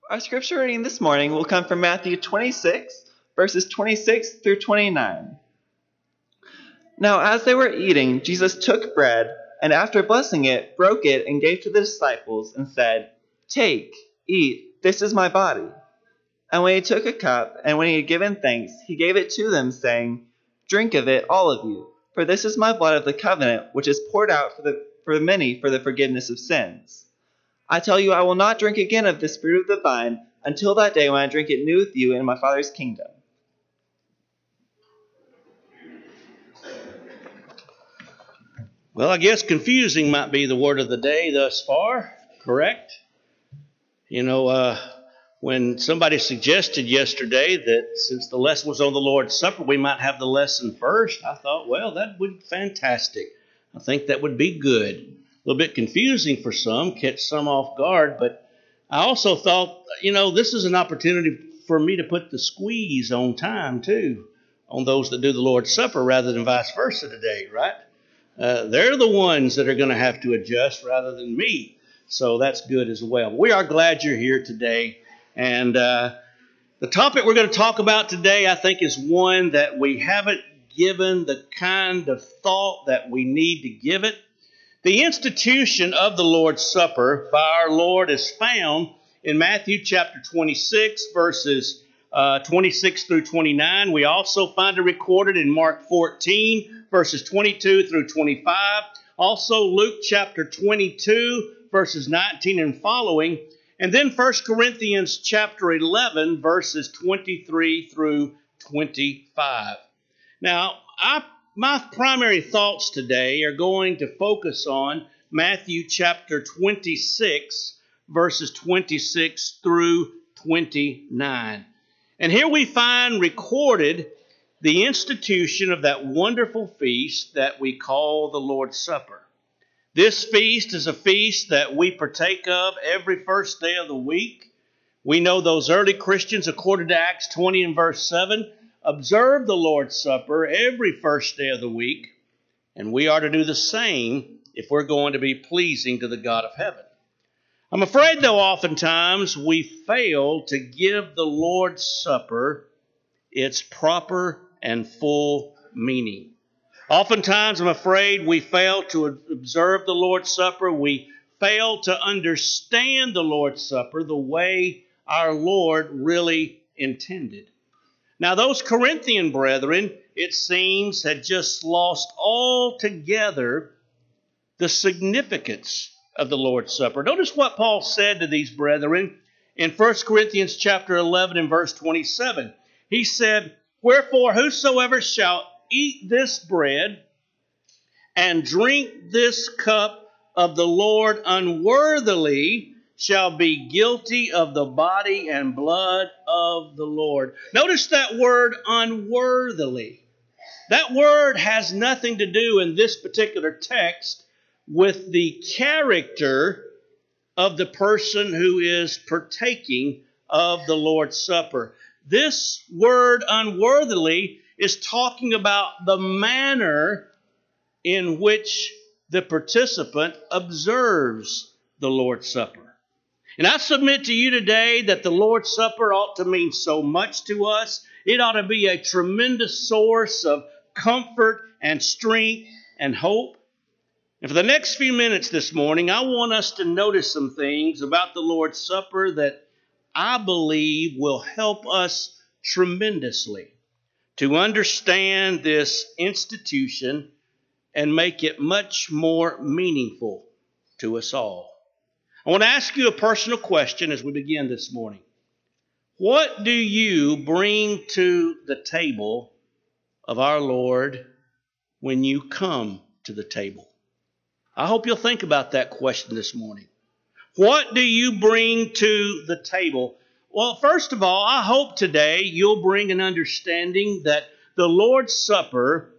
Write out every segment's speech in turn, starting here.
Our scripture reading this morning will come from Matthew 26, verses 26 through 29. Now, as they were eating, Jesus took bread, and after blessing it, broke it and gave to the disciples and said, "Take, eat, this is my body." And when he took a cup, and when he had given thanks, he gave it to them, saying, "Drink of it, all of you, for this is my blood of the covenant, which is poured out for many for the forgiveness of sins. I tell you, I will not drink again of this fruit of the vine until that day when I drink it new with you in my Father's kingdom." Well, I guess confusing might be the word of the day thus far, correct? When somebody suggested yesterday that since the lesson was on the Lord's Supper, we might have the lesson first, I thought, well, that would be fantastic. I think that would be good. A little bit confusing for some, catch some off guard, but I also thought, this is an opportunity for me to put the squeeze on time, too, on those that do the Lord's Supper rather than vice versa today, right? They're the ones that are going to have to adjust rather than me. So that's good as well. We are glad you're here today. And the topic we're going to talk about today, I think, is one that we haven't given the kind of thought that we need to give it. The institution of the Lord's Supper by our Lord is found in Matthew chapter 26, verses 26 through 29. We also find it recorded in Mark 14, verses 22 through 25. Also Luke chapter 22, verses 19 and following. And then 1 Corinthians chapter 11, verses 23 through 25. Now, my primary thoughts today are going to focus on Matthew chapter 26, verses 26 through 29. And here we find recorded the institution of that wonderful feast that we call the Lord's Supper. This feast is a feast that we partake of every first day of the week. We know those early Christians, according to Acts 20 and verse 7, observed the Lord's Supper every first day of the week, and we are to do the same if we're going to be pleasing to the God of heaven. I'm afraid, though, oftentimes we fail to give the Lord's Supper its proper and full meaning. Oftentimes, I'm afraid we fail to observe the Lord's Supper. We fail to understand the Lord's Supper the way our Lord really intended. Now, those Corinthian brethren, it seems, had just lost altogether the significance of the Lord's Supper. Notice what Paul said to these brethren in 1 Corinthians chapter 11 and verse 27. He said, "Wherefore whosoever shall eat this bread and drink this cup of the Lord unworthily shall be guilty of the body and blood of the Lord." Notice that word unworthily. That word has nothing to do in this particular text with the character of the person who is partaking of the Lord's Supper. This word unworthily is talking about the manner in which the participant observes the Lord's Supper. And I submit to you today that the Lord's Supper ought to mean so much to us. It ought to be a tremendous source of comfort and strength and hope. And for the next few minutes this morning, I want us to notice some things about the Lord's Supper that I believe will help us tremendously to understand this institution and make it much more meaningful to us all. I want to ask you a personal question as we begin this morning. What do you bring to the table of our Lord when you come to the table? I hope you'll think about that question this morning. What do you bring to the table? Well, first of all, I hope today you'll bring an understanding that the Lord's Supper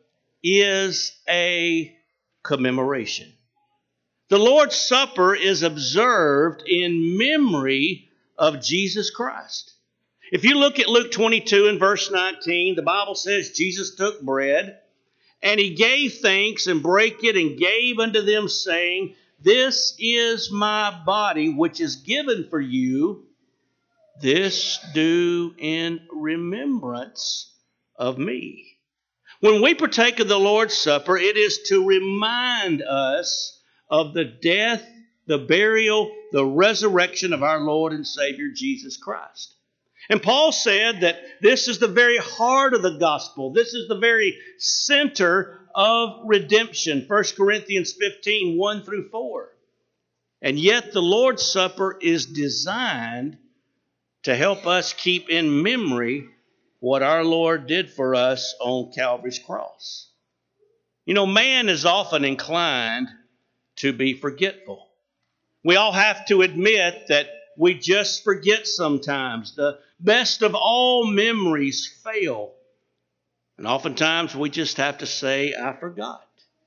is a commemoration. The Lord's Supper is observed in memory of Jesus Christ. If you look at Luke 22 and verse 19, the Bible says Jesus took bread and he gave thanks and brake it and gave unto them, saying, "This is my body, which is given for you. This do in remembrance of me. When we partake of the Lord's Supper, it is to remind us of the death, the burial, the resurrection of our Lord and Savior Jesus Christ. And Paul said that this is the very heart of the gospel. This is the very center of redemption. 1 Corinthians 15, 1 through 4. And yet the Lord's Supper is designed to help us keep in memory what our Lord did for us on Calvary's cross. You know, man is often inclined to be forgetful. We all have to admit that we just forget sometimes. The best of all memories fail. And oftentimes we just have to say, I forgot.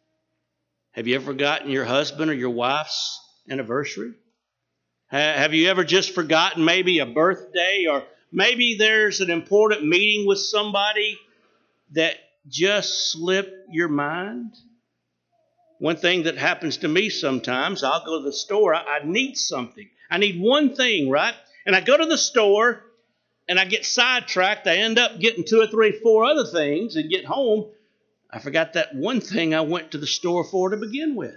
Have you ever forgotten your husband or your wife's anniversary? Have you ever just forgotten maybe a birthday, or maybe there's an important meeting with somebody that just slipped your mind? One thing that happens to me sometimes, I'll go to the store, I need something. I need one thing, right? And I go to the store and I get sidetracked. I end up getting 2 or 3, 4 other things, and get home, I forgot that one thing I went to the store for to begin with.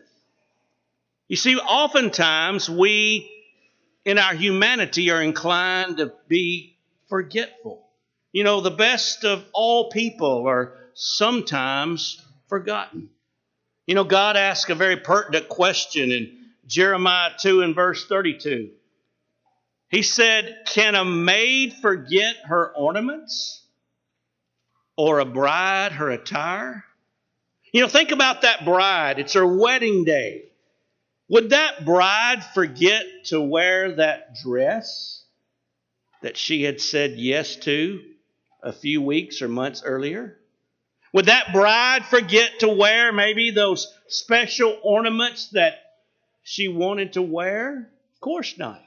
You see, oftentimes we, in our humanity, are inclined to be forgetful. You know, the best of all people are sometimes forgotten. You know, God asked a very pertinent question in Jeremiah 2 and verse 32. He said, can a maid forget her ornaments, or a bride her attire? You know, think about that bride. It's her wedding day. Would that bride forget to wear that dress that she had said yes to a few weeks or months earlier? Would that bride forget to wear maybe those special ornaments that she wanted to wear? Of course not.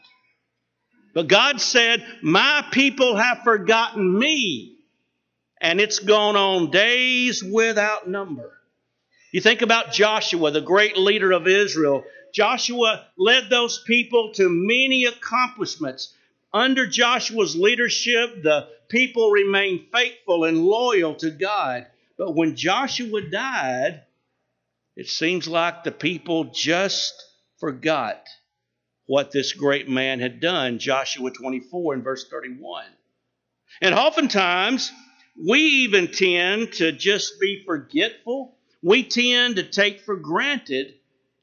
But God said, my people have forgotten me, and it's gone on days without number. You think about Joshua, the great leader of Israel. Joshua led those people to many accomplishments. Under Joshua's leadership, the people remained faithful and loyal to God. But when Joshua died, it seems like the people just forgot what this great man had done. Joshua 24 and verse 31. And oftentimes, we even tend to just be forgetful. We tend to take for granted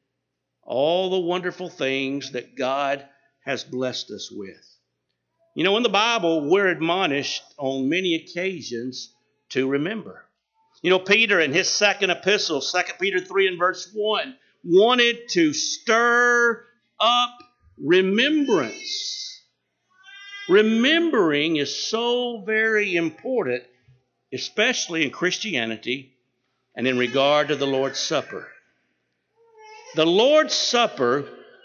all the wonderful things that God has blessed us with. You know, in the Bible, we're admonished on many occasions to remember. You know, Peter in his second epistle, 2 Peter 3 and verse 1, wanted to stir up remembrance. Remembering is so very important, especially in Christianity and in regard to the Lord's Supper. The Lord's Supper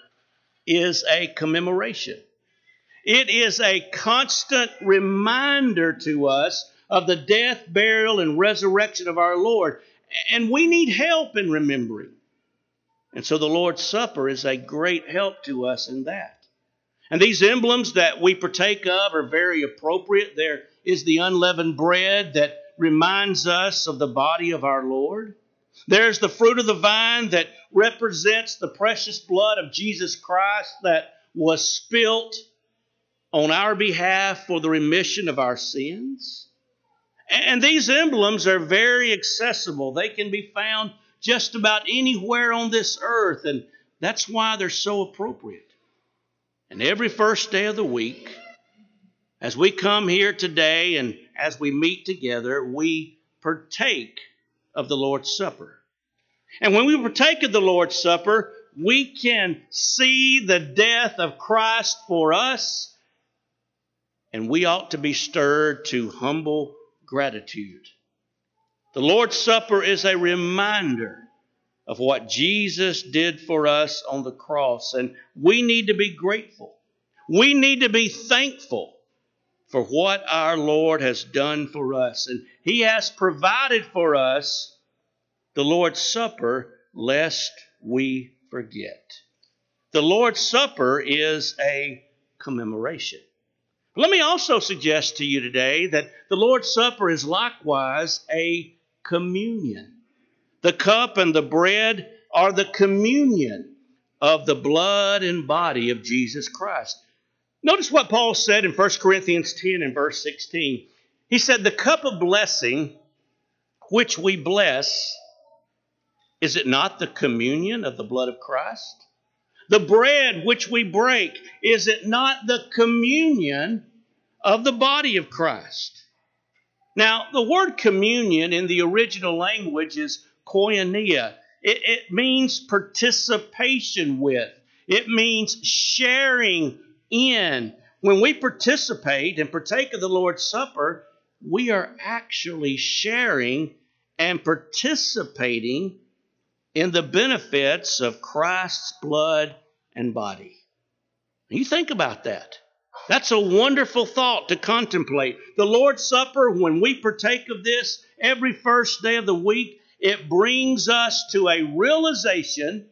is a commemoration. It is a constant reminder to us of the death, burial, and resurrection of our Lord. And we need help in remembering. And so the Lord's Supper is a great help to us in that. And these emblems that we partake of are very appropriate. There is the unleavened bread that reminds us of the body of our Lord. There's the fruit of the vine that represents the precious blood of Jesus Christ that was spilt on our behalf for the remission of our sins. And these emblems are very accessible. They can be found just about anywhere on this earth, and that's why they're so appropriate. And every first day of the week, as we come here today and as we meet together, we partake of the Lord's Supper. And when we partake of the Lord's Supper, we can see the death of Christ for us, and we ought to be stirred to humble gratitude. The Lord's Supper is a reminder of what Jesus did for us on the cross, and we need to be grateful. We need to be thankful for what our Lord has done for us, and He has provided for us the Lord's Supper lest we forget. The Lord's Supper is a commemoration. Let me also suggest to you today that the Lord's Supper is likewise a communion. The cup and the bread are the communion of the blood and body of Jesus Christ. Notice what Paul said in 1 Corinthians 10 and verse 16. He said, the cup of blessing which we bless, is it not the communion of the blood of Christ? The bread which we break, is it not the communion of the body of Christ? Now, the word communion in the original language is koinonia. It means participation with. It means sharing in. When we participate and partake of the Lord's Supper, we are actually sharing and participating in the benefits of Christ's blood and body. You think about that. That's a wonderful thought to contemplate. The Lord's Supper, when we partake of this every first day of the week, it brings us to a realization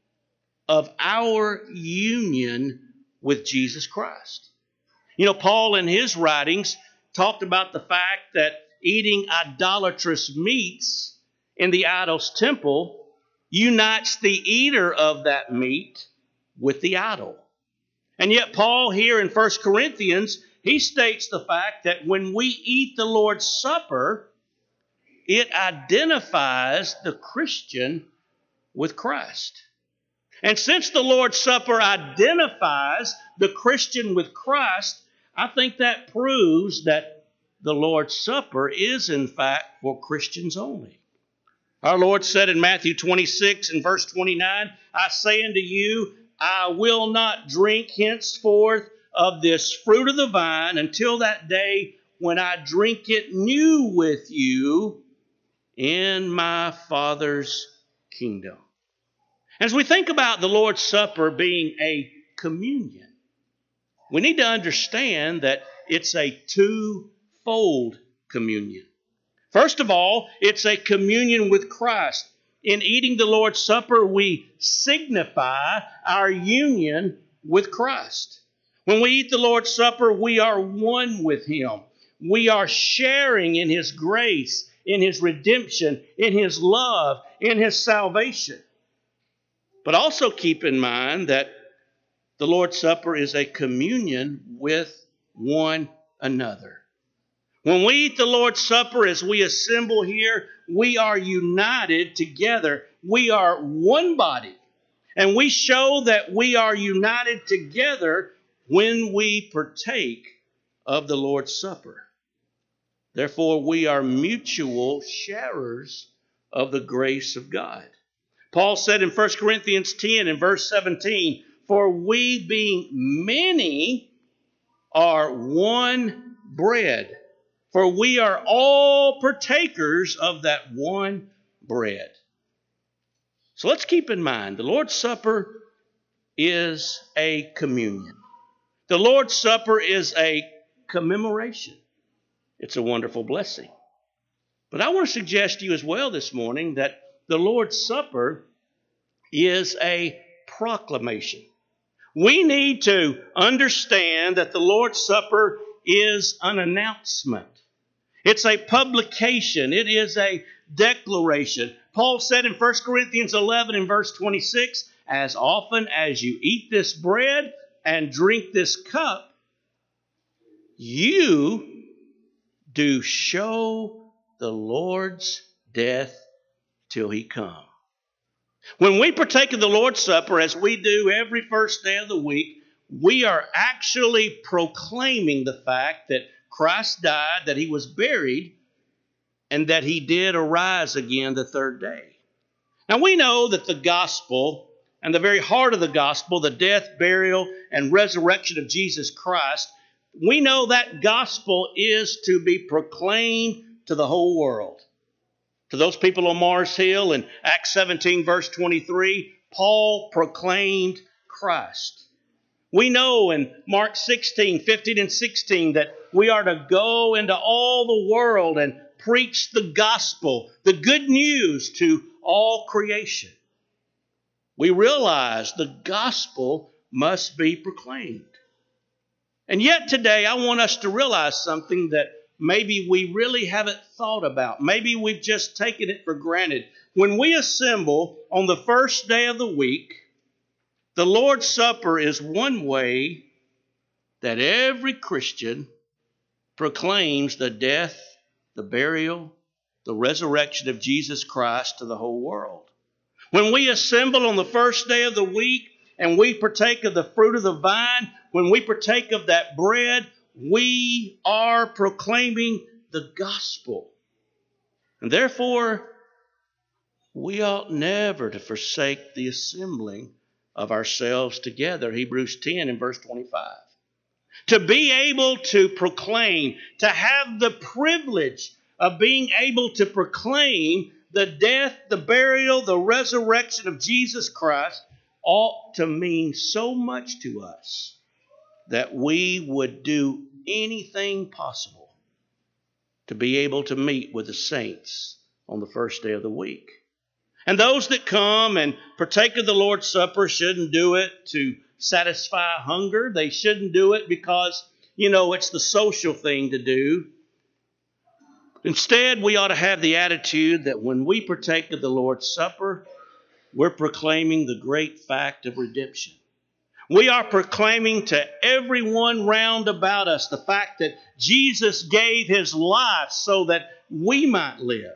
of our union with Jesus Christ. You know, Paul in his writings talked about the fact that eating idolatrous meats in the idol's temple unites the eater of that meat with the idol. And yet Paul here in 1 Corinthians, he states the fact that when we eat the Lord's Supper, it identifies the Christian with Christ. And since the Lord's Supper identifies the Christian with Christ, I think that proves that the Lord's Supper is in fact for Christians only. Our Lord said in Matthew 26 and verse 29, I say unto you, I will not drink henceforth of this fruit of the vine until that day when I drink it new with you in my Father's kingdom. As we think about the Lord's Supper being a communion, we need to understand that it's a twofold communion. First of all, it's a communion with Christ. In eating the Lord's Supper, we signify our union with Christ. When we eat the Lord's Supper, we are one with Him. We are sharing in His grace, in His redemption, in His love, in His salvation. But also keep in mind that the Lord's Supper is a communion with one another. When we eat the Lord's Supper, as we assemble here, we are united together. We are one body. And we show that we are united together when we partake of the Lord's Supper. Therefore, we are mutual sharers of the grace of God. Paul said in 1 Corinthians 10 and verse 17, for we being many are one bread. For we are all partakers of that one bread. So let's keep in mind, the Lord's Supper is a communion. The Lord's Supper is a commemoration. It's a wonderful blessing. But I want to suggest to you as well this morning that the Lord's Supper is a proclamation. We need to understand that the Lord's Supper is an announcement. It's a publication. It is a declaration. Paul said in 1 Corinthians 11 and verse 26, as often as you eat this bread and drink this cup, you do show the Lord's death till He come. When we partake of the Lord's Supper, as we do every first day of the week, we are actually proclaiming the fact that Christ died, that He was buried, and that He did arise again the third day. Now we know that the gospel, and the very heart of the gospel, the death, burial, and resurrection of Jesus Christ, we know that gospel is to be proclaimed to the whole world. To those people on Mars Hill in Acts 17 verse 23, Paul proclaimed Christ. We know in Mark 16, 15 and 16 that we are to go into all the world and preach the gospel, the good news to all creation. We realize the gospel must be proclaimed. And yet today, I want us to realize something that maybe we really haven't thought about. Maybe we've just taken it for granted. When we assemble on the first day of the week, the Lord's Supper is one way that every Christian proclaims the death, the burial, the resurrection of Jesus Christ to the whole world. When we assemble on the first day of the week and we partake of the fruit of the vine, when we partake of that bread, we are proclaiming the gospel. And therefore, we ought never to forsake the assembling of ourselves together. Hebrews 10 and verse 25. To be able to proclaim, to have the privilege of being able to proclaim the death, the burial, the resurrection of Jesus Christ ought to mean so much to us that we would do anything possible to be able to meet with the saints on the first day of the week. And those that come and partake of the Lord's Supper shouldn't do it to satisfy hunger. They shouldn't do it because, it's the social thing to do. Instead, we ought to have the attitude that when we partake of the Lord's Supper, we're proclaiming the great fact of redemption. We are proclaiming to everyone round about us the fact that Jesus gave his life so that we might live.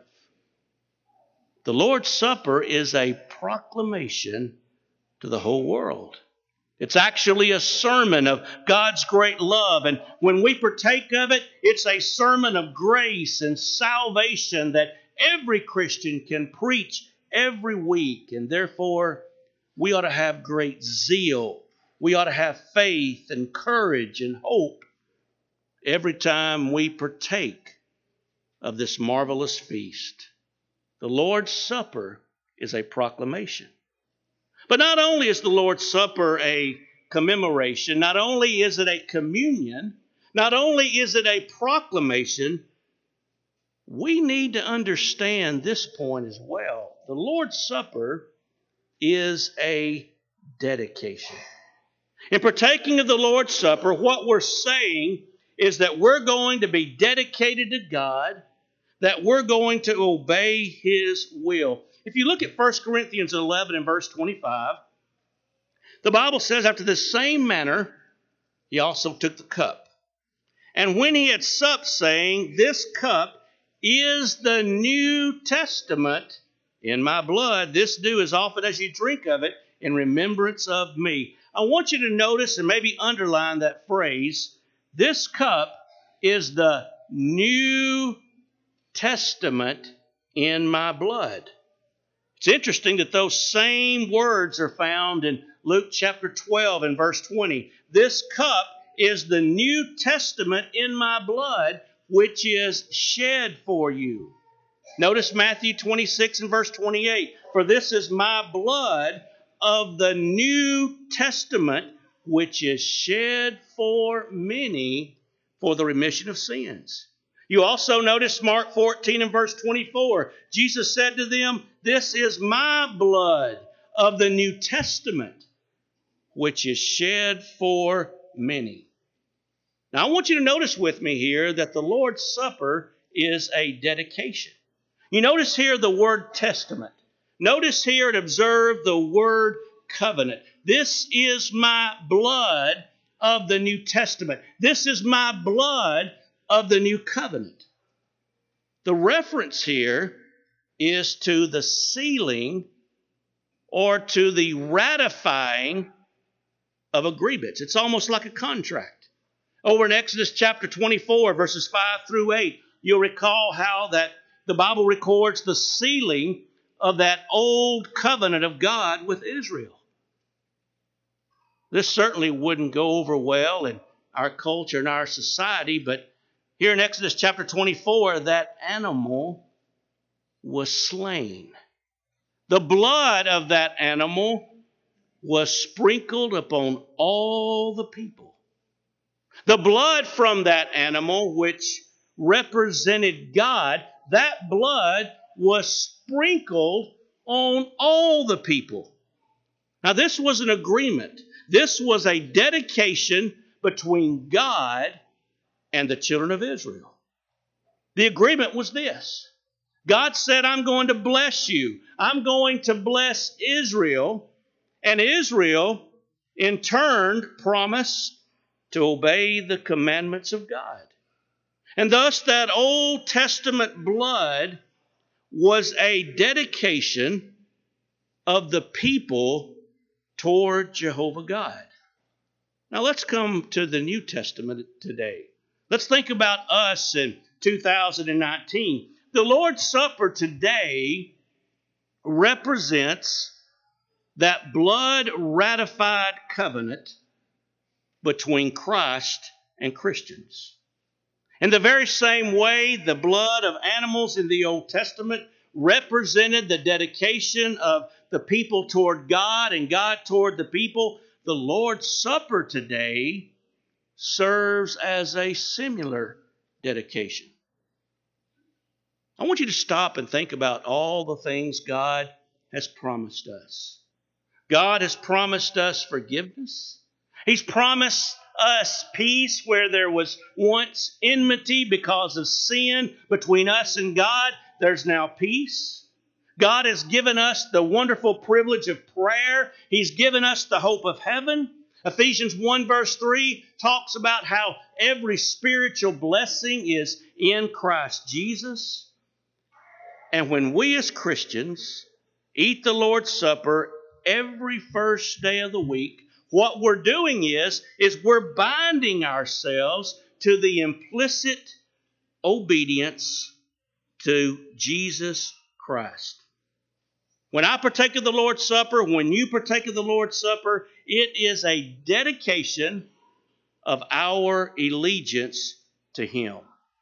The Lord's Supper is a proclamation to the whole world. It's actually a sermon of God's great love. And when we partake of it, it's a sermon of grace and salvation that every Christian can preach every week. And therefore, we ought to have great zeal. We ought to have faith and courage and hope every time we partake of this marvelous feast. The Lord's Supper is a proclamation. But not only is the Lord's Supper a commemoration, not only is it a communion, not only is it a proclamation, we need to understand this point as well. The Lord's Supper is a dedication. In partaking of the Lord's Supper, what we're saying is that we're going to be dedicated to God, that we're going to obey his will. If you look at 1 Corinthians 11 and verse 25, the Bible says, after the same manner, he also took the cup. And when he had supped, saying, this cup is the New Testament in my blood. This do as often as you drink of it in remembrance of me. I want you to notice and maybe underline that phrase. This cup is the New Testament in my blood. It's interesting that those same words are found in Luke chapter 12 and verse 20. This cup is the New Testament in my blood, which is shed for you. Notice Matthew 26 and verse 28. For this is my blood of the New Testament, which is shed for many for the remission of sins. You also notice Mark 14 and verse 24. Jesus said to them, this is my blood of the New Testament, which is shed for many. Now I want you to notice with me here that the Lord's Supper is a dedication. You notice here the word testament. Notice here and observe the word covenant. This is my blood of the New Testament. This is my blood of the new covenant. The reference here is to the sealing or to the ratifying of agreements. It's almost like a contract. Over in Exodus chapter 24, verses 5 through 8, you'll recall how that the Bible records the sealing of that old covenant of God with Israel. This certainly wouldn't go over well in our culture and our society, but here in Exodus chapter 24, that animal was slain. The blood of that animal was sprinkled upon all the people. The blood from that animal, which represented God, that blood was sprinkled on all the people. Now, this was an agreement. This was a dedication between God and the children of Israel. The agreement was this. God said, I'm going to bless you. I'm going to bless Israel. And Israel, in turn, promised to obey the commandments of God. And thus that Old Testament blood was a dedication of the people toward Jehovah God. Now let's come to the New Testament today. Let's think about us in 2019. The Lord's Supper today represents that blood-ratified covenant between Christ and Christians. In the very same way, the blood of animals in the Old Testament represented the dedication of the people toward God and God toward the people, the Lord's Supper today serves as a similar dedication. I want you to stop and think about all the things God has promised us. God has promised us forgiveness. He's promised us peace where there was once enmity because of sin between us and God. There's now peace. God has given us the wonderful privilege of prayer. He's given us the hope of heaven. Ephesians 1 verse 3 talks about how every spiritual blessing is in Christ Jesus. And when we as Christians eat the Lord's Supper every first day of the week, what we're doing is we're binding ourselves to the implicit obedience to Jesus Christ. When I partake of the Lord's Supper, when you partake of the Lord's Supper, it is a dedication of our allegiance to Him.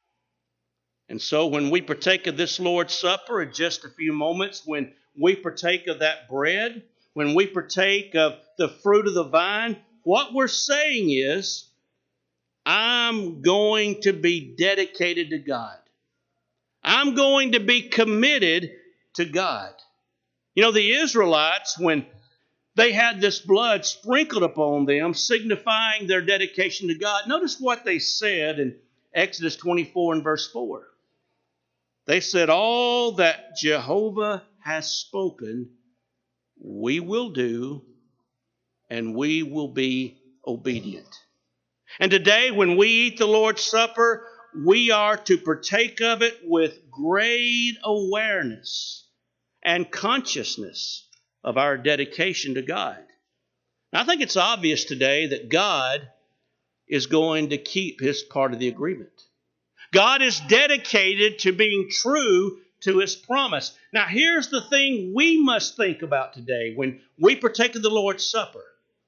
And so when we partake of this Lord's Supper in just a few moments, when we partake of that bread, when we partake of the fruit of the vine, what we're saying is, I'm going to be dedicated to God. I'm going to be committed to God. You know, the Israelites, when they had this blood sprinkled upon them, signifying their dedication to God, notice what they said in Exodus 24 and verse 4. They said, all that Jehovah has spoken, we will do, and we will be obedient. And today, when we eat the Lord's Supper, we are to partake of it with great awareness and consciousness of our dedication to God. Now, I think it's obvious today that God is going to keep His part of the agreement. God is dedicated to being true to His promise. Now, here's the thing we must think about today when we partake of the Lord's Supper.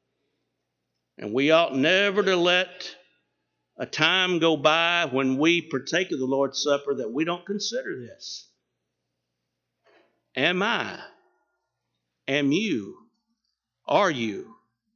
And we ought never to let a time go by when we partake of the Lord's Supper that we don't consider this. Am I? Am you? Are you?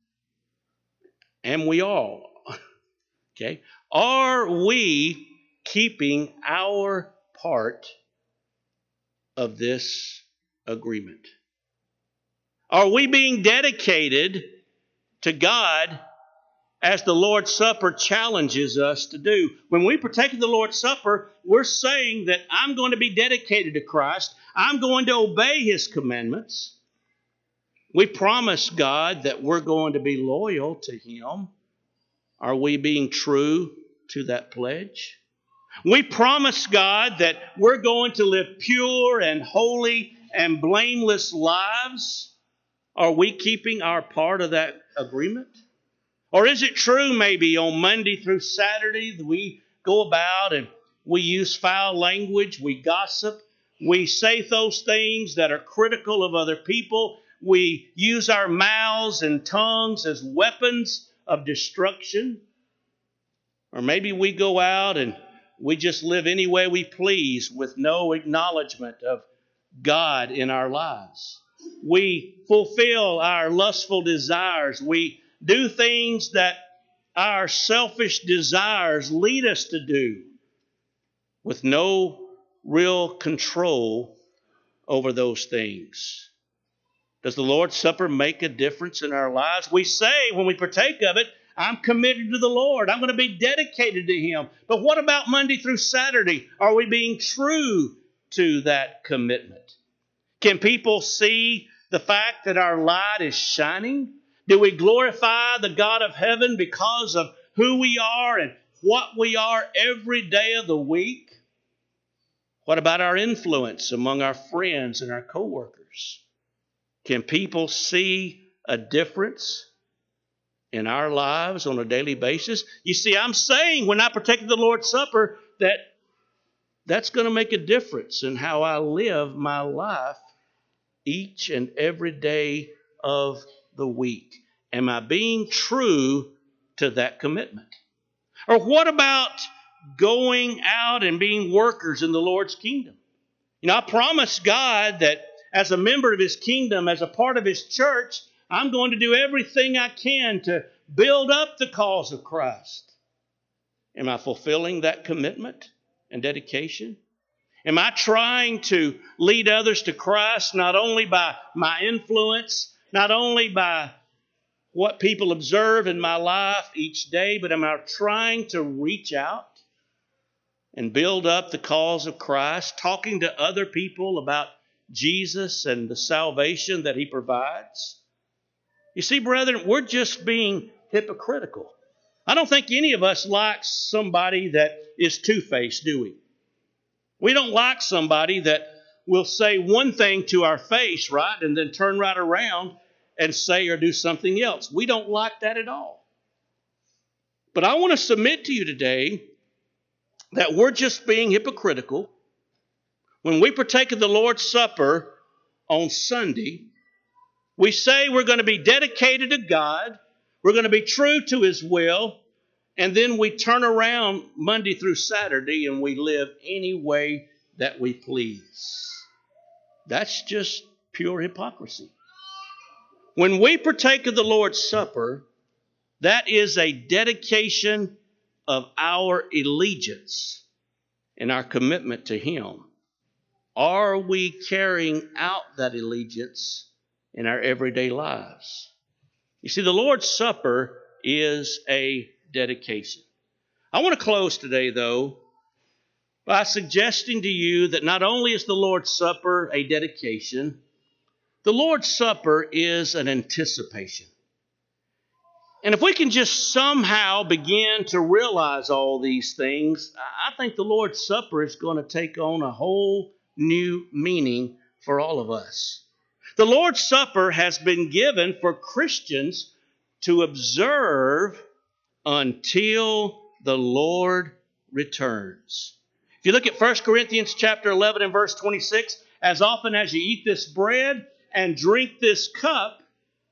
Am we all? Okay. Are we keeping our part of this agreement? Are we being dedicated to God as the Lord's Supper challenges us to do? When we partake of the Lord's Supper, we're saying that I'm going to be dedicated to Christ. I'm going to obey His commandments. We promise God that we're going to be loyal to Him. Are we being true to that pledge? We promise God that we're going to live pure and holy and blameless lives. Are we keeping our part of that agreement? Or is it true maybe on Monday through Saturday that we go about and we use foul language, we gossip, we say those things that are critical of other people, we use our mouths and tongues as weapons of destruction? Or maybe we go out and we just live any way we please with no acknowledgement of God in our lives. We fulfill our lustful desires. We do things that our selfish desires lead us to do with no real control over those things. Does the Lord's Supper make a difference in our lives? We say when we partake of it, I'm committed to the Lord. I'm going to be dedicated to Him. But what about Monday through Saturday? Are we being true to that commitment? Can people see the fact that our light is shining? Do we glorify the God of heaven because of who we are and what we are every day of the week? What about our influence among our friends and our coworkers? Can people see a difference in our lives on a daily basis? You see, I'm saying when I partake of the Lord's Supper that's going to make a difference in how I live my life each and every day of the week. Am I being true to that commitment? Or what about going out and being workers in the Lord's kingdom? I promised God that as a member of His kingdom, as a part of His church, I'm going to do everything I can to build up the cause of Christ. Am I fulfilling that commitment and dedication? Am I trying to lead others to Christ not only by my influence, not only by what people observe in my life each day, but am I trying to reach out and build up the cause of Christ, talking to other people about Jesus and the salvation that He provides? You see, brethren, we're just being hypocritical. I don't think any of us likes somebody that is two-faced, do we? We don't like somebody that will say one thing to our face, right, and then turn right around and say or do something else. We don't like that at all. But I want to submit to you today that we're just being hypocritical when we partake of the Lord's Supper on Sunday. We say we're going to be dedicated to God, we're going to be true to His will, and then we turn around Monday through Saturday and we live any way that we please. That's just pure hypocrisy. When we partake of the Lord's Supper, that is a dedication of our allegiance and our commitment to Him. Are we carrying out that allegiance in our everyday lives? You see, the Lord's Supper is a dedication. I want to close today, though, by suggesting to you that not only is the Lord's Supper a dedication, the Lord's Supper is an anticipation. And if we can just somehow begin to realize all these things, I think the Lord's Supper is going to take on a whole new meaning for all of us. The Lord's Supper has been given for Christians to observe until the Lord returns. If you look at 1 Corinthians chapter 11 and verse 26, as often as you eat this bread and drink this cup,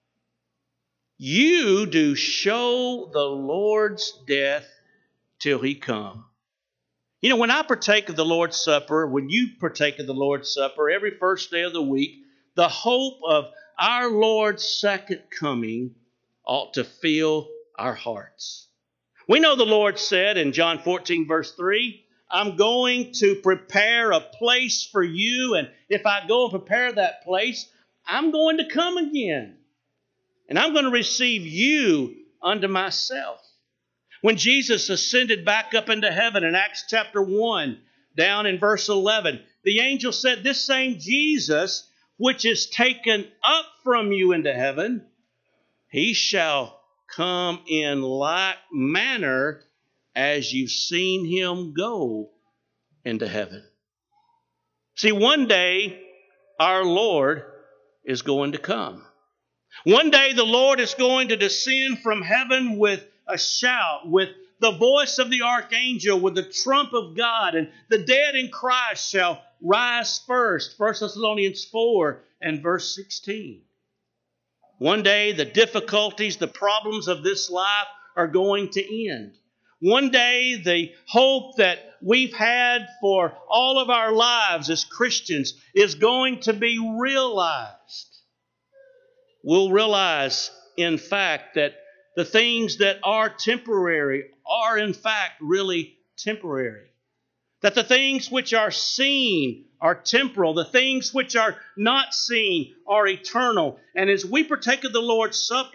you do show the Lord's death till He come. When I partake of the Lord's Supper, when you partake of the Lord's Supper, every first day of the week, the hope of our Lord's second coming ought to fill our hearts. We know the Lord said in John 14, verse 3, I'm going to prepare a place for you, and if I go and prepare that place, I'm going to come again, and I'm going to receive you unto myself. When Jesus ascended back up into heaven in Acts chapter 1, down in verse 11, the angel said, this same Jesus, which is taken up from you into heaven, He shall come in like manner as you've seen Him go into heaven. See, one day our Lord is going to come. One day the Lord is going to descend from heaven with a shout, with the voice of the archangel, with the trump of God, and the dead in Christ shall rise first. 1 Thessalonians 4 and verse 16. One day the difficulties, the problems of this life are going to end. One day the hope that we've had for all of our lives as Christians is going to be realized. We'll realize, in fact, that the things that are temporary are, in fact, really temporary. That the things which are seen are temporal. The things which are not seen are eternal. And as we partake of the Lord's Supper,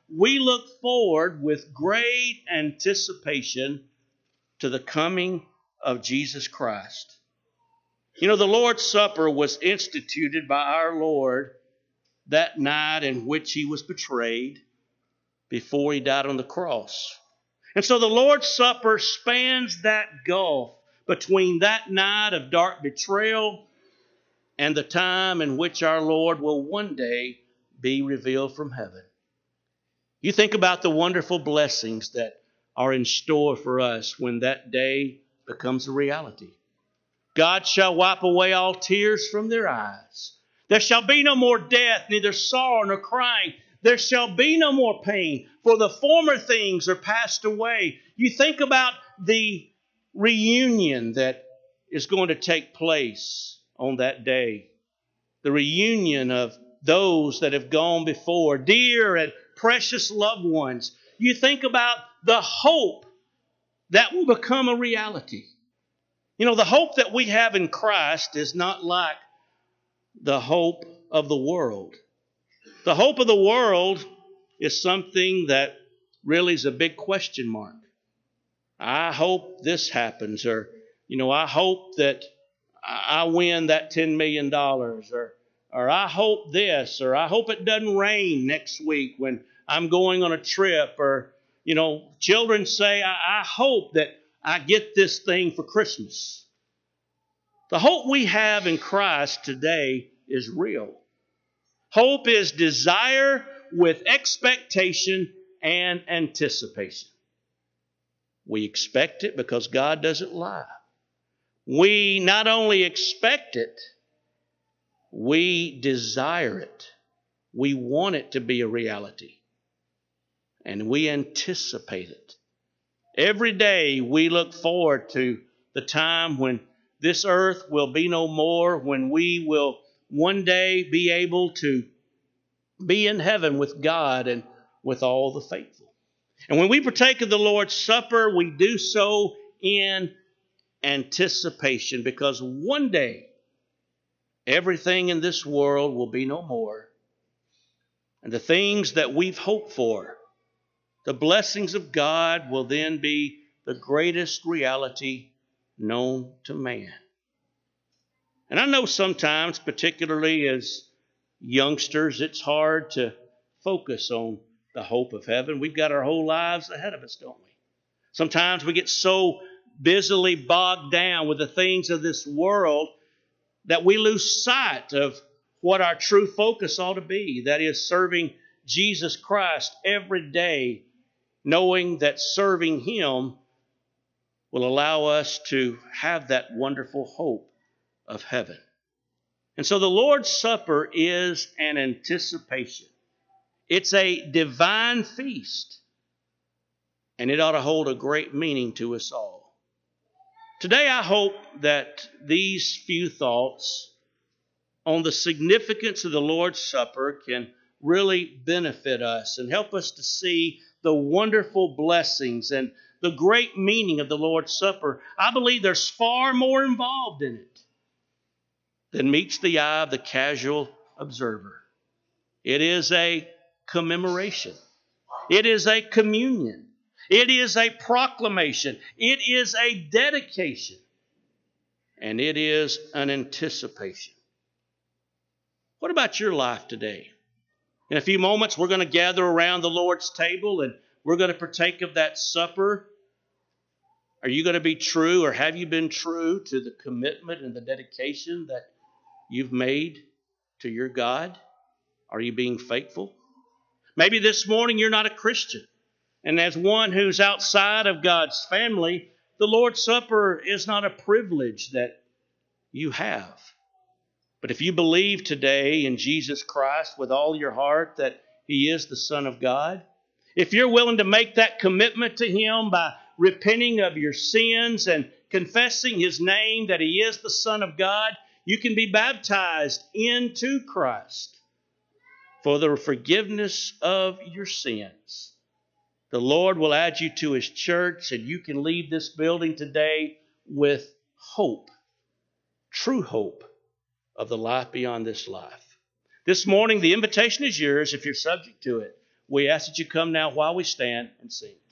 we look forward with great anticipation to the coming of Jesus Christ. You know, the Lord's Supper was instituted by our Lord that night in which he was betrayed before he died on the cross. And so the Lord's Supper spans that gulf between that night of dark betrayal and the time in which our Lord will one day be revealed from heaven. You think about the wonderful blessings that are in store for us when that day becomes a reality. God shall wipe away all tears from their eyes. There shall be no more death, neither sorrow nor crying. There shall be no more pain, for the former things are passed away. You think about the reunion that is going to take place on that day. The reunion of those that have gone before, dear and precious loved ones. You think about the hope that will become a reality. You know, the hope that we have in Christ is not like the hope of the world. The hope of the world is something that really is a big question mark. I hope this happens, or, I hope that I win that $10 million, or I hope this, or I hope it doesn't rain next week when I'm going on a trip, or, children say, I hope that I get this thing for Christmas. The hope we have in Christ today is real. Hope is desire with expectation and anticipation. We expect it because God doesn't lie. We not only expect it, we desire it. We want it to be a reality. And we anticipate it. Every day we look forward to the time when this earth will be no more, when we will one day be able to be in heaven with God and with all the faithful. And when we partake of the Lord's Supper, we do so in anticipation, because one day everything in this world will be no more. And the things that we've hoped for, the blessings of God, will then be the greatest reality known to man. And I know sometimes, particularly as youngsters, it's hard to focus on the hope of heaven. We've got our whole lives ahead of us, don't we? Sometimes we get so busily bogged down with the things of this world that we lose sight of what our true focus ought to be. That is, serving Jesus Christ every day, knowing that serving Him will allow us to have that wonderful hope of heaven. And so the Lord's Supper is an anticipation. It's a divine feast, and it ought to hold a great meaning to us all. Today I hope that these few thoughts on the significance of the Lord's Supper can really benefit us and help us to see the wonderful blessings and the great meaning of the Lord's Supper. I believe there's far more involved in it than meets the eye of the casual observer. It is a commemoration. It is a communion. It is a proclamation. It is a dedication. And it is an anticipation. What about your life today? In a few moments, we're going to gather around the Lord's table and we're going to partake of that supper. Are you going to be true, or have you been true to the commitment and the dedication that you've made to your God? Are you being faithful? Maybe this morning you're not a Christian. And as one who's outside of God's family, the Lord's Supper is not a privilege that you have. But if you believe today in Jesus Christ with all your heart that He is the Son of God, if you're willing to make that commitment to Him by repenting of your sins and confessing His name that He is the Son of God, you can be baptized into Christ for the forgiveness of your sins. The Lord will add you to His church, and you can leave this building today with hope, true hope of the life beyond this life. This morning, the invitation is yours if you're subject to it. We ask that you come now while we stand and sing.